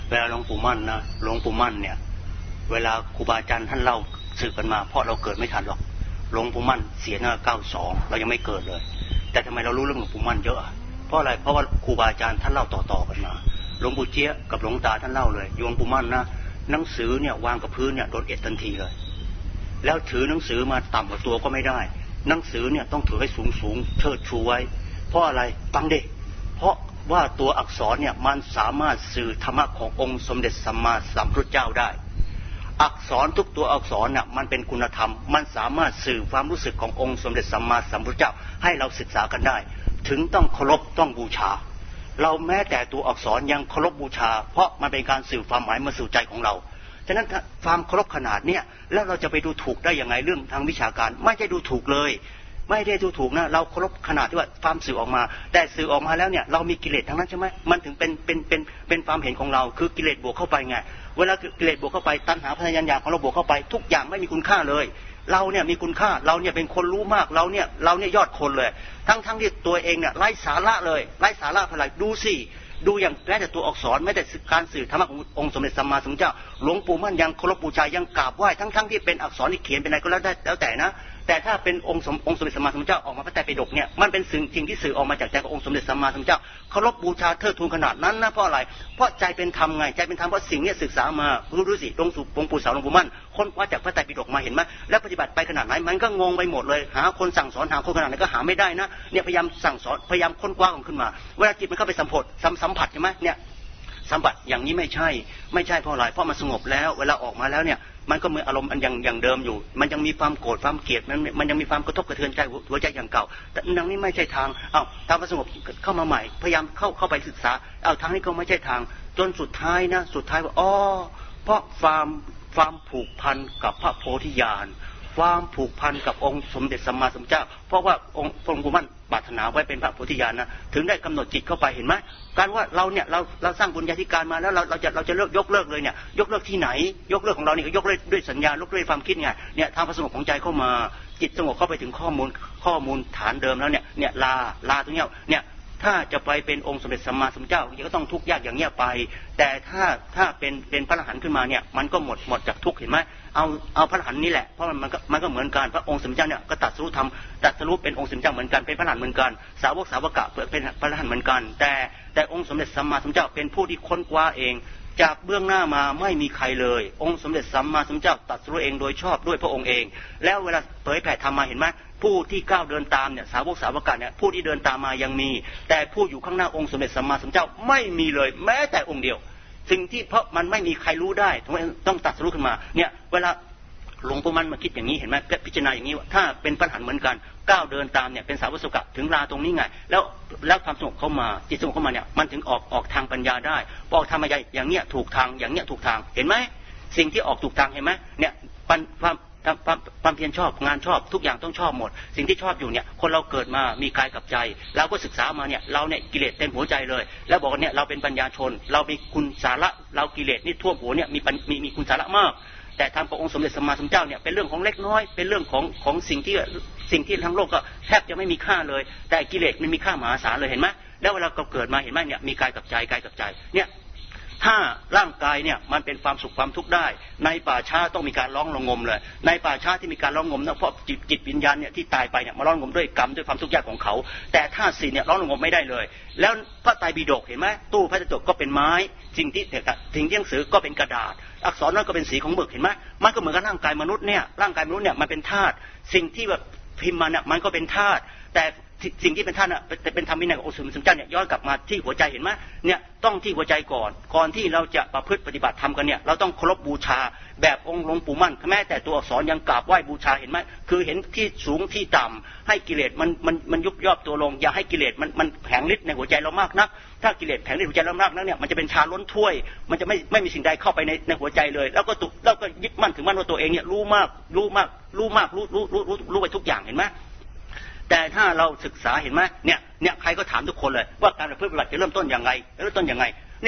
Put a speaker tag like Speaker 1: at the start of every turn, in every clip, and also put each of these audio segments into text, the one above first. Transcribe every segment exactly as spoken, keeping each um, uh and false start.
Speaker 1: เวลาหลวงปู่มั่นนะหลวงปู่มั่นเนี่ยเวลาครูบาอาจารย์ท่านเล่าสืบกันมาเพราะเราเกิดไม่ทันหรอกหลวงปู่มั่นเสียหน้าเก้าสองเรายังไม่เกิดเลยแต่ทำไมเรารู้เรื่องหลวงปู่มั่นเยอะเพราะอะไรเพราะว่าครูบาอาจารย์ท่านเล่าต่อๆกันมาหลวงปู่เจี๊ยบกับหลวงตาท่านเล่าเลยหลวงปู่มั่นนะหนังสือเนี่ยวางกับพื้นเนี่ยโดนเอ็ดทันทีเลยแล้วถือหนังสือมาต่ำกว่าตัวก็ไม่ได้หนังสือเนี่ยต้องถือให้สูงสูงเชิดชูไว้เพราะอะไรฟังดิเพราะว่าตัวอักษรเนี่ยมันสามารถสื่อธรรมะขององค์สมเด็จสัมมาสัมพุทธเจ้าได้อักษรทุกตัวอักษรน่ะมันเป็นคุณธรรมมันสามารถสื่อความรู้สึกขององค์สมเด็จสัมมาสัมพุทธเจ้าให้เราศึกษากันได้ถึงต้องเคารพต้องบูชาเราแม้แต่ตัวอักษรยังเคารพบูชาเพราะมันเป็นการสื่อความหมายมาสู่ใจของเราฉะนั้นความเคารพขนาดเนี้ยแล้วเราจะไปดูถูกได้ยังไงเรื่องทางวิชาการไม่ได้ดูถูกเลยไม่ได้ดูถูกนะเราเคารพขนาดที่ว่าความสื่อออกมาแต่สื่อออกมาแล้วเนี่ยเรามีกิเลสทั้งนั้นใช่ไหมมันถึงเป็นเป็นเป็นเป็นความเห็นของเราคือกิเลสบวกเข้าไปไงเวลากิเลสบวกเข้าไปตัณหาพยายามของเราบวกเข้าไปทุกอย่างไม่มีคุณค่าเลยเราเนี่ยมีคุณค่าเราเนี่ยเป็นคนรู้มากเราเนี่ยเราเนี่ยยอดคนเลยทั้งทั้งที่ตัวเองเนี่ยไร้สาระเลยไร้สาระเท่าไหร่ดูสิดูอย่างแม้แต่ตัวอักษรแม้แต่การสื่อธรรมะขององค์สมเด็จสัมมาสัมพุทธเจ้าหลวงปู่มั่นยังเคารพบูชายังกราบไหว้ทั้งทั้งที่เป็นอักษรที่เขียนเป็นอะไรก็แล้วได้แล้วแต่นะแต่ถ้าเป็นองค์สมองค์สมเด็จสัมมาสัมพุทธเจ้าออกมาพระไตรปิฎกเนี่ยมันเป็นสิ่งจริงที่สื่อออกมาจากใจขององค์สมเด็จสัมมาสัมพุทธเจ้าเคารพบูชาเทิดทูนขนาดนั้นนะเพราะอะไรเพราะใจเป็นธรรมไงใจเป็นธรรมเพราะสิ่งนี้ศึกษามารู้รู้สิหลวงปู่หลวงปู่สาวหลวงปู่มั่นค้นคว้าจากพระไตรปิฎกมาเห็นไหมแล้วปฏิบัติไปขนาดไหนมันก็งงไปหมดเลยหาคนสั่งสอนหาคนขนาดไหนก็หาไม่ได้นะเนี่ยพยายามสั่งสอนพยายามค้นคว้าขึ้นมาเวลาจิตมันเข้าไปสัมผัสสัมผัสใช่ไหมเนี่ยสัมผัสอย่างนี้ไม่ใช่ไม่ใช่เพราะอะไรเพราะมันสงบแล้วเวลาออกมาแล้วเนี่ยมันก็เหมือนอารมณ์อันอย่างอย่างเดิมอยู่มันยังมีความโกรธความเกลียดมันมันยังมีความกระทบกระเทือนใจหัวใจอย่างเก่าแต่ดังนี้ไม่ใช่ทางเอ้าทางสงบเข้ามาใหม่พยายามเข้าเข้าไปศึกษาเอ้าทางนี้ก็ไม่ใช่ทางจนสุดท้ายนะสุดท้ายว่าอ๋อเพราะความความผูกพันกับพระโพธิญาณความผูกพันกับองค์สมเด็จสัมมาสัมพุทธเจ้าเพราะว่าองค์พระองค์มั่นปรารถนาไว้เป็นพระโพธิญาณนะถึงได้กำหนดจิตเข้าไปเห็นไหมการว่าเราเนี่ยเราเราสร้างบุญญาธิการมาแล้วเราเราจะเราจะเลิกยกเลิกเลยเนี่ยยกเลิกที่ไหนยกเลิกของเรานี่ก็ยกเลิกด้วยสัญญายกเลิกความคิดไงเนี่ยทางพระสงบของใจเข้ามาจิตสงบเข้าไปถึงข้อมูลข้อมูลฐานเดิมแล้วเนี่ยเนี่ยลาลาตรงเนี้ยเนี่ยถ้าจะไปเป็นองค์สมเด็จสัมมาสัมพุทธเจ้าก็ต้องทุกข์ยากอย่างเงี้ยไปแต่ถ้าถ้าเป็นเป็นพระอรหันต์ขึ้นมาเนี่ยมันก็หมดหมดจากทุกข์เห็นไหมเอาเอาพระอรหันต์นี่แหละเพราะมันก็มันก็เหมือนกันพระองค์สมเด็จเจ้าเนี่ยก็ตรัสรู้ธรรมตรัสรู้เป็นองค์สมเด็จเจ้าเหมือนกันเป็นพระอรหันต์เหมือนกันสาวกสาวกะเป็นพระอรหันต์เหมือนกันแต่แต่องค์สมเด็จสัมมาสัมพุทธเจ้าเป็นผู้ที่ค้นคว้าเองจากเบื้องหน้ามาไม่มีใครเลยองค์สมเด็จสัมมาสัมพุทธเจ้าตรัสรู้เองโดยชอบด้วยพระองค์เองแล้วเวลาเผยแผ่ธรรมมาเห็นไหมผู้ที่ก้าวเดินตามเนี่ยสาวกสาวกะเนี่ยผู้ที่เดินตามมายังมีแต่ผู้อยู่ข้างหน้าองค์สมเด็จสัมมาสัมพุทธเจ้าไม่มีเลยแม้แต่องค์เดียวสิ่งที่เพราะมันไม่มีใครรู้ได้ต้องตรัสรู้ขึ้นมาเนี่ยเวลาหลวงปู่มั่นมาคิดอย่างนี้เห็นไหมพิจารณาอย่างนี้ว่าถ้าเป็นพระอรหันต์เหมือนกันก้าวเดินตามเนี่ยเป็นสาวกสาวกะถึงลาตรงนี้ไงแล้วแล้วความสงบเข้ามาจิตสงบเข้ามาเนี่ยมันถึงออกออกทางปัญญาได้พอออกทางปัญญาอย่างเนี้ยถูกทางอย่างเนี้ยถูกทางเห็นไหมสิ่งที่ออกถูกทางเห็นไหมเนี่ยความความความเพียรชอบงานชอบทุกอย่างต้องชอบหมดสิ่งที่ชอบอยู่เนี่ยคนเราเกิดมามีกายกับใจเราก็ศึกษามาเนี่ยเราเนี่ยกิเลสเต็มหัวใจเลยแล้วบอกว่าเนี่ยเราเป็นปัญญาชนเรามีคุณสาระเรากิเลสนี่ท่วมหัวเนี่ยมีมีมีคุณสาระมากแต่ทางพระองค์สมเด็จสัมมาสัมพุทธเจ้าเนี่ยเป็นเรื่องของเล็กน้อยเป็นเรื่องของของสิ่งที่สิ่งที่ทั้งโลกก็แทบจะไม่มีค่าเลยแต่กิเลสมันมีค่ามหาศาลเลยเห็นไหมแล้วเวลาเราเกิดมาเห็นไหมเนี่ยมีกายกับใจกายกับใจเนี่ยถ้าร่างกายเนี่ยมันเป็นความสุขความทุกข์ได้ในป่าช้าต้องมีการร้องระงมเลยในป่าช้าที่มีการร้องระงมนะเพราะจิตจิตวิญญาณเนี่ยที่ตายไปเนี่ยมาร้องระงมด้วยกรรมด้วยความทุกข์ยากของเขาแต่ธาตุสี่เนี่ยร้องระงมไม่ได้เลยแล้วพระไตรปิฎกเห็นไหมตู้พระไตรปิฎกก็เป็นไม้สิ่งที่สิ่งที่หนังสือก็เป็นกระดาษอักษรนั้นก็เป็นสีของหมึกเห็นไหมมันก็เหมือนกับร่างกายมนุษย์เนี่ยร่างกายมนุษย์เนี่ยมันเป็นธาตุสิ่งที่แบบพิมพ์มาเนี่ยมันก็เป็นธาตุแต่สิ่งที่เป็นธาตุน่ะเป็นธรรมวินัยขององค์สมเด็จพระเจ้าเนี่ยย้อนกลับมาที่หัวใจเห็นไหมเนี่ยต้องที่หัวใจก่อนก่อนที่เราจะประพฤติปฏิบัติธรรมกันเนี่ยเราต้องเคารพบูชาแบบองค์หลวงปู่มั่นแม้แต่ตัวอักษรยังกราบไหว้บูชาเห็นไหมคือเห็นที่สูงที่ต่ำให้กิเลสมันมันมันยุบย่อตัวลงอย่าให้กิเลสมันมันแผงฤทธิ์ในหัวใจเรามากนักถ้ากิเลสแผงฤทธิ์หัวใจเรามากนักเนี่ยมันจะเป็นชาล้นถ้วยมันจะไม่ไม่มีสิ่งใดเข้าไปในในหัวใจเลยแล้วก็ตุแล้วก็ยึดมั่นถึงมั่นว่าตัวเองเนี่ยรู้มากรู้มากรู้มากรู้รู้รู้รู้รู้ไปทุกอย่างเห็นไหมแต่ถ้าเราศึกษาเห็นไหมเนี่ยเนี่ยใครก็ถามทุกคนเลยว่าการประพฤติปฏิบัติจะเริ่มต้นอย่างไรเริ่มต้นอย่างไรเนี่ย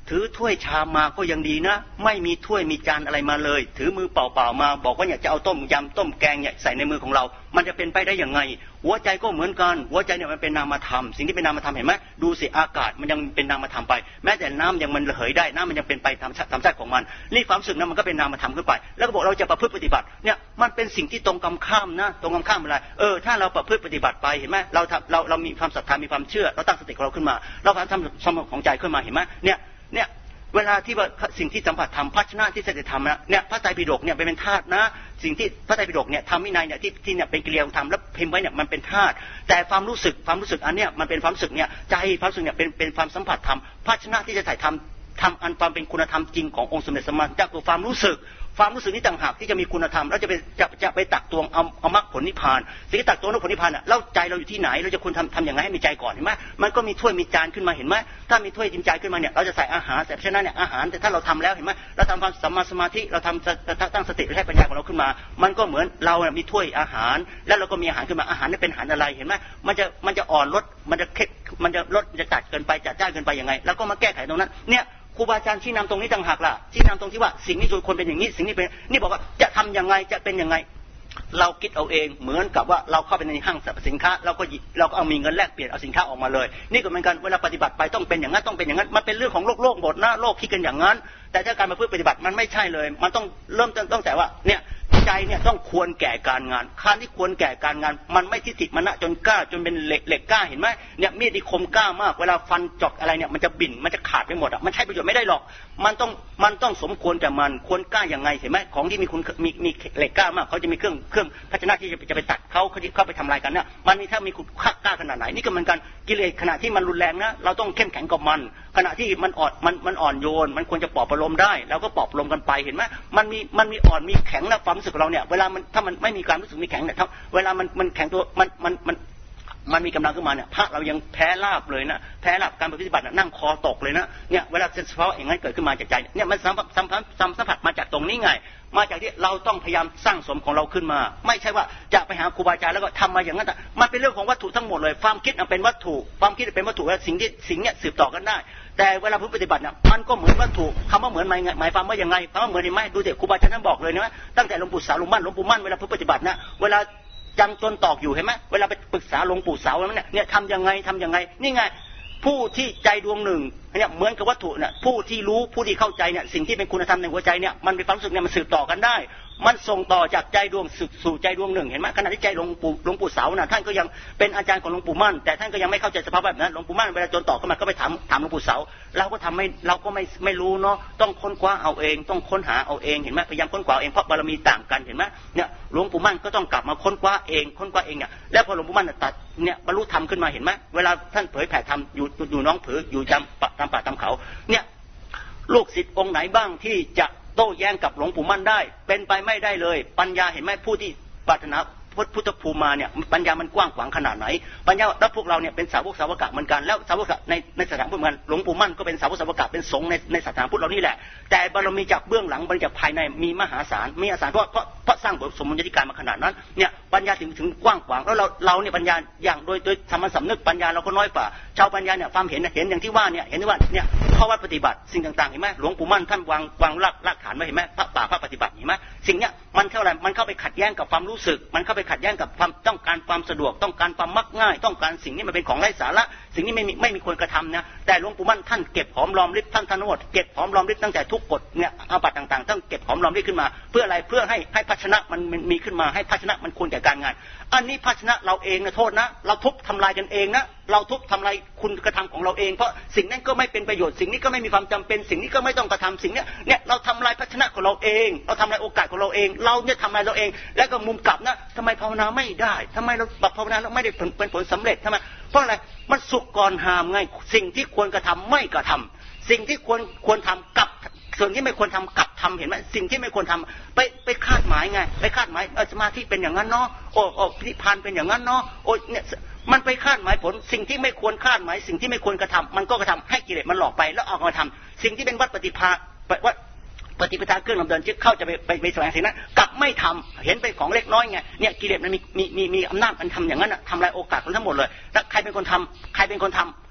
Speaker 1: ถือถ้วยชามมาก็ยังดีนะไม่มีถ้วยมีจานอะไรมาเลยถือมือเปล่าๆมาบอกว่าอยากจะเอาต้มยำต้มแกงเนี่ยใส่ในมือของเรามันจะเป็นไปได้ยังไงหัวใจก็เหมือนกันหัวใจเนี่ยมันเป็นนามธรรมสิ่งที่เป็นนามธรรมเห็นไหมดูสิอากาศมันยังเป็นนามธรรมไปแม้แต่น้ำยังมันระเหยได้น้ำมันยังเป็นไปตามธรรมชาติของมันนี่ความรู้สึกนั้นมันก็เป็นนามธรรมขึ้นไปแล้วก็บอกเราจะประพฤติปฏิบัติเนี่ยมันเป็นสิ่งที่ตรงกันข้ามนะตรงกันข้ามอะไรเออถ้าเราประพฤติปฏิบัติไปเห็นไหมเราเราเรามีความศรัทธามีความเชื่อเราตั้งสติของเราขึ้นมาเราทำสมองของใจขึ้นมาเห็นไหมเนี่ยเนี่ยเวลาที่ว่าสิ่งที่สัมผัสธรรมภาชนะที่เสด็จธรรมนะเนี่ยพระไตรปิฎกเนี่ยเป็นธาตุนะสิ่งที่พระไตรปิฎกเนี่ยทำวินัยเนี่ยที่ที่เนี่ยเป็นกิริยาของธรรมแล้วพิมพ์ไว้เนี่ยมันเป็นธาตุแต่ความรู้สึกความรู้สึกอันเนี้ยมันเป็นความรู้สึกเนี่ยใจความรู้สึกเนี่ยเป็นเป็นความสัมผัสธรรมภาชนะที่จะถ่ายทำทำอันความเป็นคุณธรรมจริงขององค์สมเด็จสัมมาสัมพุทธเจ้าคือความรู้สึกความรู้สึกนี้ต่างหากที่จะมีคุณธรรมแล้วจะไปจะจะไปตักตวงเอาเอามรรคผลนิพพานสิ่งที่ตักตวงมรรคผลนิพพานอ่ะแล้วใจเราอยู่ที่ไหนเราจะควรทำทำอย่างไรให้มีใจก่อนเห็นไหมมันก็มีถ้วยมีจานขึ้นมาเห็นไหมถ้ามีถ้วยจิมใจขึ้นมาเนี่ยเราจะใส่อาหารแต่เพราะฉะนั้นเนี่ยอาหารแต่ถ้าเราทำแล้วเห็นไหมเราทำความสัมมาสมาธิเราทำตั้งสติให้ปัญญาของเราขึ้นมามันก็เหมือนเราเนี่ยมีถ้วยอาหารแล้วเราก็มีอาหารขึ้นมาอาหารนี่เป็นอาหารอะไรเห็นไหมมันจะมันจะอ่อนลดมันจะเค็มมันจะลดมันจะจัดเกินไปจัดจ้านเกินไปยังไงแล้วก็มาแก้ไขตรงนั้นเนี่ยครูบาอาจารย์ชี้นำตรงนี้ต่างหากล่ะชี้นำตรงที่ว่าสิ่งนี้ควรเป็นอย่างนี้สิ่งนี้เป็นนี่บอกว่าจะทำยังไงจะเป็นยังไงเราคิดเอาเองเหมือนกับว่าเราเข้าไปในห้างสรรพสินค้าเราก็เราก็เอามีเงินแลกเปลี่ยนเอาสินค้าออกมาเลยนี่ก็เหมือนกันเวลาปฏิบัติไปต้องเป็นอย่างนั้นต้องเป็นอย่างนั้นมันเป็นเรื่องของโลกโลกหมดนะโลกคิดกันอย่างนั้นแต่ถ้าการมาพึ่งปฏิบัติมันไม่ใช่เลยมันต้องเริ่มต้นแต่ว่าเนี่ยใจเนี่ยต้องควรแก่การงานการที่ควรแก่การงานมันไม่ทิฏฐิมณะจนกล้าจนเป็นเหล็กเหล็กกล้าเห็นไหมเนี่ยมีดที่คมกล้ามากเวลาฟันจอกอะไรเนี่ยมันจะบิ่นมันจะขาดไปหมดอ่ะมันใช้ประโยชน์ไม่ได้หรอกมันต้องมันต้องสมควรแต่มันควรกล้าอย่างไงเห็นไหมของที่มีคุณมีมีเหล็กกล้ามากเขาจะมีเครื่องเครื่องภาชนะที่จะจะไปตัดเขาเขาที่เข้าไปทำลายกันเนี่ยมันมีถ้ามีคุณกล้าขนาดไหนนี่ก็เหมือนกันกิเลสขณะที่มันรุนแรงนะเราต้องเข้มแข็งกับมันขณะที่มันอ่อนมันมันอ่อนโยนมันควรจะปลอบประโลมได้แล้วก็ปลอบประโลมกันไปเห็นไหมมันมีมันมีอ่อนมีแข็งนะความรู้สึกของเราเนี่ยเวลามันถ้ามันไม่มีความรู้สึกมีแข็งเนี่ยเวลามันมันแข็งตัวมันมันมันมันมีกำลังขึ้นมาเนี่ยพระเรายังแพ้ลาบเลยนะแพ้ลาบการปฏิบัตินั่งคอตกเลยนะเนี่ยเวลาเฉพาะอย่างนั้นเกิดขึ้นมาจากใจเนี่ยมันสัมผัสสัมผัสสัมผัสมาจากตรงนี้ไงมาจากที่เราต้องพยายามสร้างสมของเราขึ้นมาไม่ใช่ว่าจะไปหาครูบาอาจารย์แล้วก็ทำมาอย่างนั้นมันเป็นเรื่องของวัตถุทั้งหมดเลยความคิดเป็นวัตถุความคิดเป็นวัตถุและสิ่งที่สิ่งเนี้ยสืบต่อกันได้แต่เวลาผู้ปฏิบัติเนี่ยมันก็เหมือนวัตถุคำว่าเหมือนหมายหมายความว่ายังไงคำว่าเหมือนนี่ไหมดูเด็กครูบาอาจารย์ท่านบอกเลยนะตั้งแต่หลวงปู่สาวหลวงมั่นหลวงปู่มั่นเวลาผู้ปฏิบัตินะเวลายังจนตอกอยู่เห็นไหมเวลาไปปรึกษาหลวงปู่เสาเนี่ยเนี่ยทำยังไงทำยังไงนี่ไงผู้ที่ใจดวงหนึ่งเนี่ยเหมือนกับวัตถุเนี่ยผู้ที่รู้ผู้ที่เข้าใจเนี่ยสิ่งที่เป็นคุณธรรมในหัวใจเนี่ยมันเป็นความรู้สึกเนี่ยมันสืบต่อกันได้มันส่งต่อจากใจดวงสู่ใจดวงหนึ่งเห็นไหมขณะที่ใจหลวงปู่หลวงปู่เสาน่ะท่านก็ยังเป็นอาจารย์ของหลวงปู่มั่นแต่ท่านก็ยังไม่เข้าใจสภาพแบบนั้นหลวงปู่มั่นเวลาจนต่อเข้ามาก็ไปถามถามหลวงปู่เสาเราก็ทำไม่เราก็ไม่ไม่รู้เนาะต้องค้นคว้าเอาเองต้องค้นหาเอาเองเห็นไหมพยายามค้นคว้าเองเพราะบารมีต่างกันเห็นไหมเนี่ยหลวงปู่มั่นก็ต้องกลับมาค้นคว้าเองค้นคว้าเองเนี่ยแล้วพอหลวงปู่มั่นตัดเนี่ยบรรลุธรรมขึ้นมาเห็นไหมเวลาท่านเผยแผ่ธรรมอยู่อยู่น้องผืออยู่จำตามป่าตามเขาเนี่ยลูกศิษย์องค์ไหนบ้างที่จะโต้แย้งกับหลวงปู่มั่นได้เป็นไปไม่ได้เลยปัญญาเห็นไหมผู้ที่ปรารถนาพุทธภูมิมาเนี่ยปัญญามันกว้างขวางขนาดไหนปัญญาแล้วพวกเราเนี่ยเป็นสาวกสาวกะเหมือนกันแล้วสาวกในในสถานพุทธเหมือนกันหลวงปู่มั่นก็เป็นสาวกสาวกะเป็นสงฆ์ในในศาสนาพุทธเรานี่แหละแต่บารมีจากเบื้องหลังบารมีจากภายในมีมหาศาลมีมหาศาลเพราะเพราะเพราะสร้างบทสมมุติการมาขนาดนั้นเนี่ยปัญญาถึงถึงกว้างขวางแล้วเราเราเนี่ยปัญญาอย่างโดยโดยธรรมสำนึกปัญญาเราก็น้อยกว่าชาวปัญญาเนี่ยความเห็นเห็นอย่างที่ว่าเนี่ยเห็นว่าเนี่ยข้อวัดปฏิบัติสิ่งต่างๆเห็นไหมหลวงปู่มั่นท่านวางวางรากรากฐานไว้เห็นไหมพระป่าพระปฏิบัติเห็นไหมสิ่งเนี้ยมันเข้าอะไรมันเข้าไปขัดแย้งกับความรู้สึกมันเข้าไปขัดแย้งกับความต้องการความสะดวกต้องการความมักง่ายต้องการสิ่งนี้มันเป็นของไร้สาระสิ่งนี้ไม่มีไม่มีควรกระทำนะแต่หลวงปู่มั่นท่านเก็บหอมรอมริบท่านท่านโนดเก็บหอมรอมริบตั้งแต่ทุกกฎเนี่ยอาบัติต่างๆต้องเก็บหอมรอมริบขึ้นมาเพื่ออะไรเพื่อให้ให้ภาชนะมันมีขึ้นมาให้ภาชนะมันควรแก่การงานอันนี้ภาชนะเราเองนะโทษนะเราทุบทำลายกันเองนะเราทุบทำลายคุณกระทำของเราเองเพราะสิ่งนั้นก็ไม่เป็นประโยชน์สิ่งนี้ก็ไม่มีความจำเป็นสิ่งนี้ก็ไม่ต้องกระทำสิ่งนี้เนี่ยเราทำลายภาชนะของเราเองเราทำลายโอกาสของเราเองเราเนี่ยทำลายเราเองแล้วก็มุมกลับนะทำไมภาวนาไม่ได้ทำไมเราแบบภาวนาแล้วไม่ได้เป็นผลสำเร็จทำไมเพราะอะไรมันสุกก่อนหามไงสิ่งที่ควรกระทำไม่กระทำสิ่งที่ควรควรทำกับส่วนที่ไม่ควรทำกับทำเห็นไหมสิ่งที่ไม่ควรทำไปไปคาดหมายไงไปคาดหมายเออสมาธิเป็นอย่างนั้นเนาะโอ้โอ้นิพพานเป็นอย่างนั้นเนาะโอ้เนี่ยมันไปคาดหมายผลสิ่งที่ไม่ควรคาดหมายสิ่งที่ไม่ควรกระทำมันก็กระทำให้กิเลสมันหลอกไปแล้วเอามาทำสิ่งที่เป็นวัดปฏิภาวัดปฏิปทาเครื่องดำเนินที่เข้าจะไปไปไปแสวงสิ่งนั้นกลับไม่ทำเห็นเป็นของเล็กน้อยไงเนี่ยกิเลสมันมีมีมีมีอำนาจมันทำอย่างนั้นทำลายโอกาสของทั้งหมดเลยแล้วใครเป็นคนทำใครเป็นคนทำ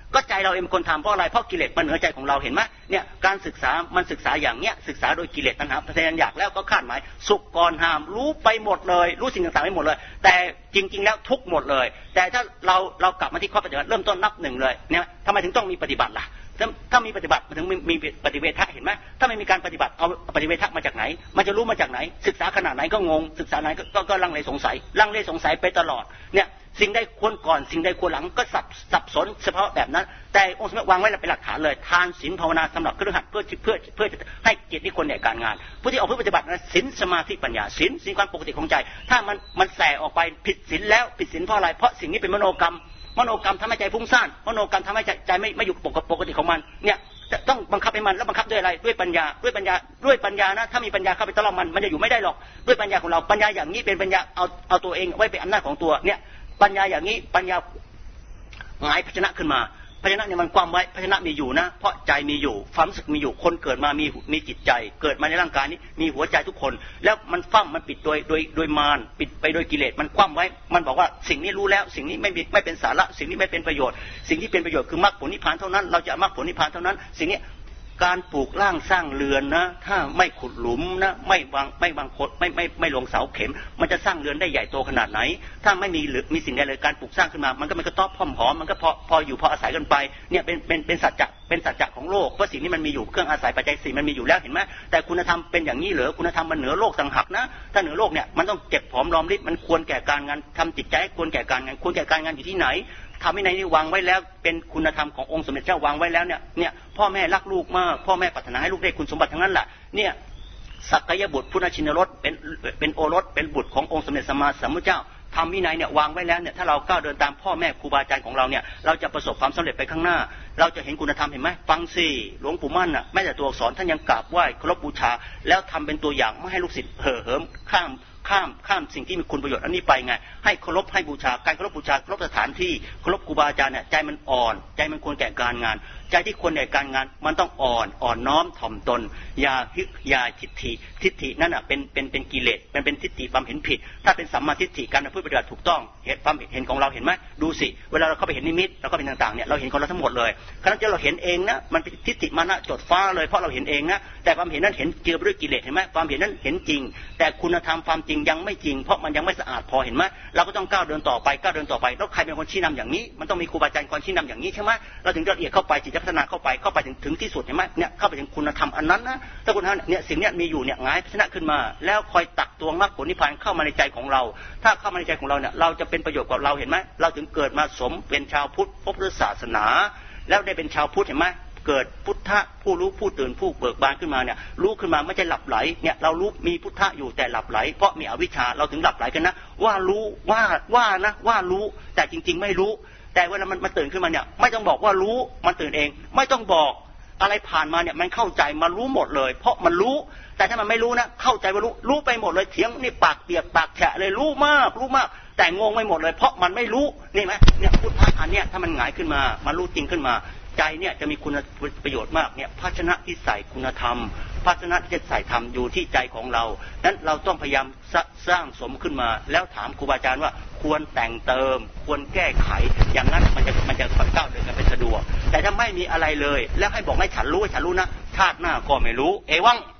Speaker 1: ก็ใจเราเองเป็นคนทำเพราะอะไรเพราะกิเลสมันเหนือใจของเราเห็นไหมเนี่ยการศึกษามันศึกษาอย่างเนี้ยศึกษาโดยกิเลสตัณหาทยานอยากแล้วก็คาดหมายสุขก่อนห้ามรู้ไปหมดเลยรู้สิ่งต่างๆไปหมดเลยแต่จริงๆแล้วทุกหมดเลยแต่ถ้าเราเรากลับมาที่ข้อปฏิบัติเริ่มต้นนับหนึ่งเลยเนี่ยทำไมถึงต้องมีปฏิบัติล่ะถ้ามีปฏิบัติมันถึงมีปฏิเวทะเห็นไหมถ้าไม่มีการปฏิบัติเอาปฏิเวทะมาจากไหนมันจะรู้มาจากไหนศึกษาขนาดไหนก็งงศึกษาไหนก็ก็ลังเลสงสัยลังเลสงสัยไปตลอดเนี่ยสิ่งใดควรก่อนสิ่งใดควรหลังก็สับสับสนเฉพาะแบบนั้นแต่องค์สมเด็จวางไว้เป็นหลักฐานเลยทานศีลภาวนาสำหรับคฤหัสถ์เพื่อเพื่อเพื่อให้เกียรติคนในการงานผู้ที่ออกเพื่อปฏิบัตินะศีลสมาธิปัญญาศีลศีลความปกติของใจถ้ามันมันแสออกไปผิดศีลแล้วผิดศีลเพราะอะไรเพราะสิ่งนี้เป็นมโนกรรมมโนกรรมทำให้ใจฟุ้งซ่านมโนกรรมทำให้ใจใจไม่ไม่อยู่ปกติของมันเนี่ยต้องบังคับให้มันแล้วบังคับด้วยอะไรด้วยปัญญาด้วยปัญญาด้วยปัญญานะถ้ามีปัญญาเข้าไปตลอดมันมันจะอยู่ไม่ได้หรอกด้วยปัญญาของเราปัญญาอย่างนี้เป็นปัญญาเอาเอาตัวเองไว้เป็นอำนาจของตัวเนี่ยปัญญาอย่างนี้ปัญญาหงายภาชนะขึ้นมาภาชนะเนี่ยมันความไว้ภาชนะมีอยู่นะเพราะใจมีอยู่ความรู้สึกมีอยู่คนเกิดมามีมีจิตใจเกิดมาในร่างกายนี้มีหัวใจทุกคนแล้วมันฟั่มมันปิดโดยโดยโดยมารปิดไปโดยกิเลสมันคว่ำไว้มันบอกว่าสิ่งนี้รู้แล้วสิ่งนี้ไม่ไม่เป็นสาระสิ่งนี้ไม่เป็นประโยชน์สิ่งที่เป็นประโยชน์คือมรรคผลนิพพานเท่านั้นเราจะมรรคผลนิพพานเท่านั้นสิ่งนี้การปลูกร่างสร้างเรือนนะถ้าไม่ขุดหลุมนะไม่วางไม่วางโคดไม่ไม่ไม่ลงเสาเข็มมันจะสร้างเรือนได้ใหญ่โตขนาดไหนถ้าไม่มีหรือมีสิ่งใดเลยการปลูกสร้างขึ้นมามันก็มันก็ต้อพร่อมหอมมันก็พอพออยู่พออาศัยกันไปเนี่ยเป็นเป็นเป็นสัจจะเป็นสัจจะของโลกเพราะสิ่งนี้มันมีอยู่เครื่องอาศัยปัจจัยสี่มันมีอยู่แล้วเห็นไหมแต่คุณธรรมเป็นอย่างนี้เหรอคุณธรรมมันเหนือโลกต่างหากนะถ้าเหนือโลกเนี่ยมันต้องเก็บหอมรอมริบมันควรแก่การงานทำจิตใจควรแก่การงานควรแก่การงานอยู่ที่ไหนทำวินัยนี้วางไว้แล้วเป็นคุณธรรมขององค์สมเด็จเจ้าวางไว้แล้วเนี่ยเนี่ยพ่อแม่รักลูกมากพ่อแม่ปรารถนาให้ลูกได้คุณสมบัติทั้งนั้นแหละเนี่ยสักกายบุตรพุทธชินรสเป็นเป็นโอรสเป็นบุตรขององค์สมเด็จสัมมาสัมพุทธเจ้าทำวินัยเนี่ยวางไว้แล้วเนี่ยถ้าเราก้าวเดินตามพ่อแม่ครูบาอาจารย์ของเราเนี่ยเราจะประสบความสำเร็จไปข้างหน้าเราจะเห็นคุณธรรมเห็นไหมฟังสิหลวงปู่มั่นน่ะแม้แต่ตัวอักษรท่านยังกราบไหว้เคารพบูชาแล้วทำเป็นตัวอย่างไม่ให้ลูกศิษย์เห่อเหิมข้ามข้ามข้ามสิ่งที่มีคุณประโยชน์อันนี้ไปไงให้เคารพให้บูชาการเคารพบูชาเคารพสถานที่เคารพครูบาอาจารย์เนี่ยใจมันอ่อนใจมันควรแก่การงานใจที่ควรแก่การงานมันต้องอ่อนอ่อนน้อมถ่อมตนอย่าฮึกอย่าทิฏฐิทิฏฐินั่นน่ะเป็นเป็นเป็นกิเลสมันเป็นทิฏฐิความเห็นผิดถ้าเป็นสัมมาทิฏฐิการพูดปฏิบัติถูกต้องเห็นความเห็นของเราเห็นไหมดูสิเวลาเราเข้าไปเห็นนิมิตเราก็เป็นต่างๆเนี่ยเราเห็นของเราทั้งหมดเลยขณะที่เราเห็นเองนะมันเป็นทิฏฐิมานะจดฟ้าเลยเพราะเราเห็นเองนะแต่ความเห็นนั้นเห็นเจือไปด้วยกิเลสเห็นไหมความเห็นนั้นเห็นจริงแต่คุณธรรมความจริงยังไม่จริงเพราะมันยังไม่สะอาดพอเห็นไหมเราก็ต้องก้าวเดินต่อไปก้าวเดินต่อไปแล้วใครเป็นคนชี้นำอย่างนี้มันต้องมีครูบาอาจารย์คนชี้นำอย่างนี้ใช่ไหมเราถึงละเอียดเข้าไปจิตพัฒนาเข้าไปเข้าไปถึงถึงที่สุดเห็นไหมเนี่ยเข้าไปถึงคุณธรรมอันนั้นนะถ้าคุณท่านเนี่ยสิ่งนี้มีอยู่เนี่ยหงายภาชนะขึ้นมาแล้วคอยตักตวงมรรคผลนิพพานเข้ามาในใจของเราถ้าเข้ามาในใจของเราเนี่ยเราจะเป็นประโยชน์กับเราเห็นไหมเราถึงเกิดมาสมเป็นชาวพุทธพบพุทธศาสนาแล้วได้เป็นชาวพุทธเห็นไหมเกิดพุทธะผู้รู้ผู้ตื่นผู้เบิกบานขึ้นมาเนี่ยรู้ขึ้นมาไม่ใช่หลับไหลเนี่ยเรารู้มีพุทธะอยู่แต่หลับไหลเพราะมีอวิชชาเราถึงหลับไหลกันนะว่ารู้ว่าว่านะว่ารู้แต่จริงๆไม่รู้แต่เวลามันมาตื่นขึ้นมาเนี่ยไม่ต้องบอกว่ารู้มันตื่นเองไม่ต้องบอกอะไรผ่านมาเนี่ยมันเข้าใจมารู้หมดเลยเพราะมันรู้แต่ถ้ามันไม่รู้นะเข้าใจว่ารู้รู้ไปหมดเลยเถียงนี่ปากเปียกปากแฉะเลยรู้มากรู้มากแต่งงไม่หมดเลยเพราะมันไม่รู้นี่ไหมเนี่ยพุทธะอันเนี้ยถ้ามันหงายขึ้นมามารู้จริงขึ้นมาใจเนี่ยจะมีคุณประโยชน์มากเนี่ยภาชนะที่ใส่คุณธรรมภาชนะที่จะใส่ธรรมอยู่ที่ใจของเรานั้นเราต้องพยายามสร้างสมขึ้นมาแล้วถามครูบาอาจารย์ว่าควรแต่งเติมควรแก้ไขอย่างนั้นมันจะมันจะก้าวเดินกันเป็นสะดวกแต่ถ้าไม่มีอะไรเลยแล้วให้บอกให้ฉันรู้ฉันรู้นะชาติหน้าก็ไม่รู้เอวัง